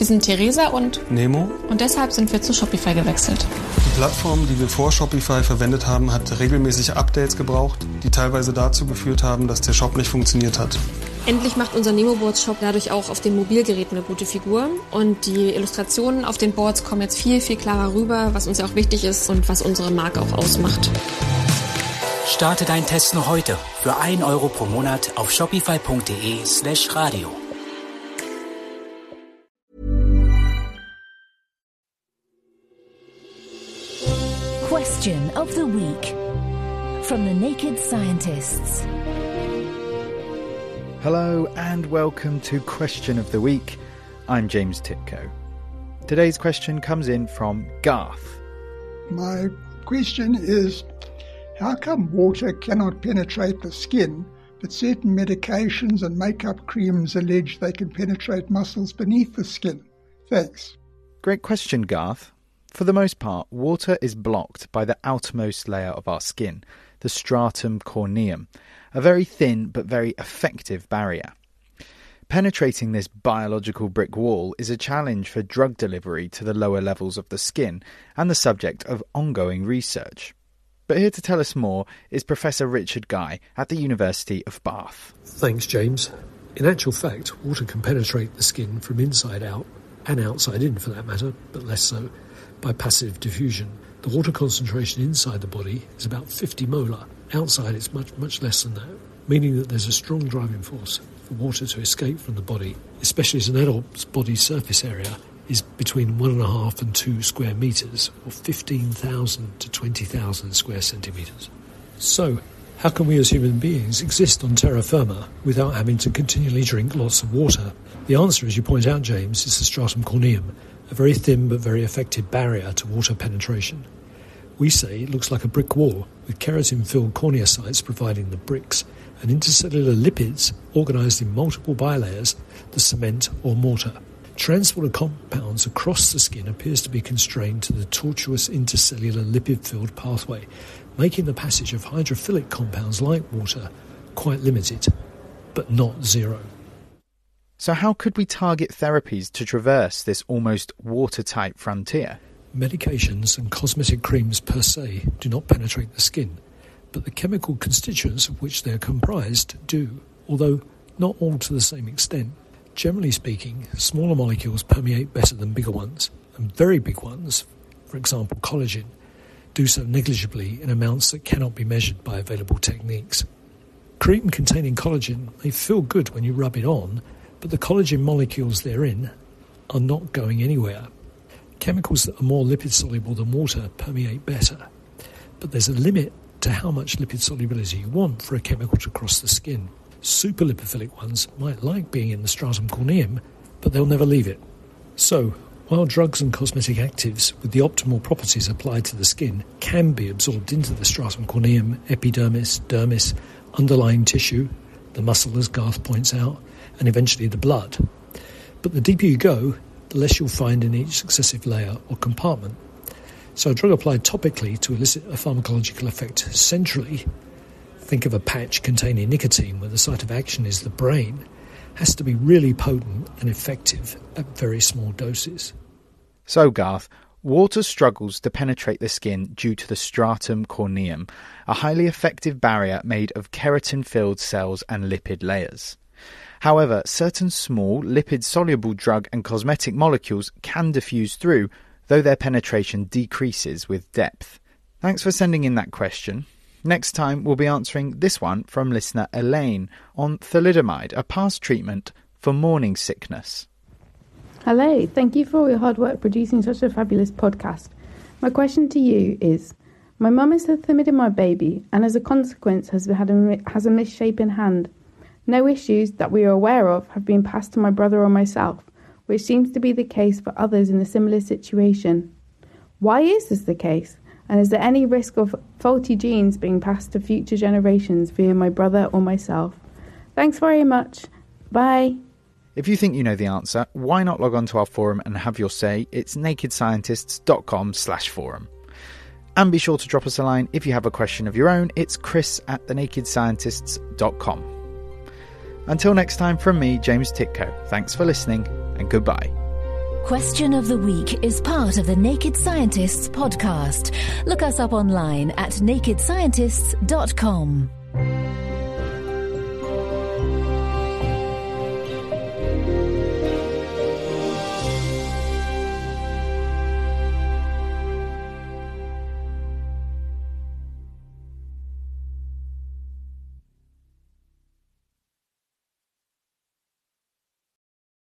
Wir sind Theresa und Nemo. Und deshalb sind wir zu Shopify gewechselt. Die Plattform, die wir vor Shopify verwendet haben, hat regelmäßig Updates gebraucht, die teilweise dazu geführt haben, dass der Shop nicht funktioniert hat. Endlich macht unser Nemo-Boards-Shop dadurch auch auf den Mobilgeräten eine gute Figur. Und die Illustrationen auf den Boards kommen jetzt viel, viel klarer rüber, was uns ja auch wichtig ist und was unsere Marke auch ausmacht. Starte deinen Test noch heute für 1 Euro pro Monat auf shopify.de/radio. Question of the Week from the Naked Scientists. Hello and welcome to Question of the Week. I'm James Titko. Today's question comes in from Garth. My question is, how come water cannot penetrate the skin, but certain medications and makeup creams allege they can penetrate muscles beneath the skin? Thanks. Great question, Garth. For the most part, water is blocked by the outermost layer of our skin, the stratum corneum, a very thin but very effective barrier. Penetrating this biological brick wall is a challenge for drug delivery to the lower levels of the skin and the subject of ongoing research. But here to tell us more is Professor Richard Guy at the University of Bath. Thanks, James. In actual fact, water can penetrate the skin from inside out, and outside in for that matter, but less so, by passive diffusion. The water concentration inside the body is about 50 molar. Outside it's much, much less than that, meaning that there's a strong driving force for water to escape from the body, especially as an adult's body surface area is between 1.5 and 2 square metres, or 15,000 to 20,000 square centimetres. So, how can we as human beings exist on terra firma without having to continually drink lots of water? The answer, as you point out, James, is the stratum corneum, a very thin but very effective barrier to water penetration. We say it looks like a brick wall, with keratin-filled corneocytes providing the bricks, and intercellular lipids organised in multiple bilayers, the cement or mortar. Transport of compounds across the skin appears to be constrained to the tortuous intercellular lipid-filled pathway, making the passage of hydrophilic compounds like water quite limited, but not zero. So how could we target therapies to traverse this almost watertight frontier? Medications and cosmetic creams per se do not penetrate the skin, but the chemical constituents of which they are comprised do, although not all to the same extent. Generally speaking, smaller molecules permeate better than bigger ones, and very big ones, for example collagen, do so negligibly in amounts that cannot be measured by available techniques. Cream containing collagen may feel good when you rub it on, but the collagen molecules therein are not going anywhere. Chemicals that are more lipid-soluble than water permeate better, but there's a limit to how much lipid solubility you want for a chemical to cross the skin. Super lipophilic ones might like being in the stratum corneum, but they'll never leave it. So, while drugs and cosmetic actives with the optimal properties applied to the skin can be absorbed into the stratum corneum, epidermis, dermis, underlying tissue, the muscle as Garth points out, and eventually the blood. But the deeper you go, the less you'll find in each successive layer or compartment. So a drug applied topically to elicit a pharmacological effect centrally, think of a patch containing nicotine where the site of action is the brain, has to be really potent and effective at very small doses. So Garth, water struggles to penetrate the skin due to the stratum corneum, a highly effective barrier made of keratin-filled cells and lipid layers. However, certain small, lipid-soluble drug and cosmetic molecules can diffuse through, though their penetration decreases with depth. Thanks for sending in that question. Next time, we'll be answering this one from listener Elaine on thalidomide, a past treatment for morning sickness. Hello, thank you for all your hard work producing such a fabulous podcast. My question to you is, my mum is a thalidomide baby and as a consequence has a misshapen hand. No issues that we are aware of have been passed to my brother or myself, which seems to be the case for others in a similar situation. Why is this the case? And is there any risk of faulty genes being passed to future generations via my brother or myself? Thanks very much. Bye. If you think you know the answer, why not log on to our forum and have your say? It's nakedscientists.com/forum. And be sure to drop us a line if you have a question of your own. It's chris@thenakedscientists.com. Until next time, from me, James Titko, thanks for listening and goodbye. Question of the Week is part of the Naked Scientists podcast. Look us up online at nakedscientists.com.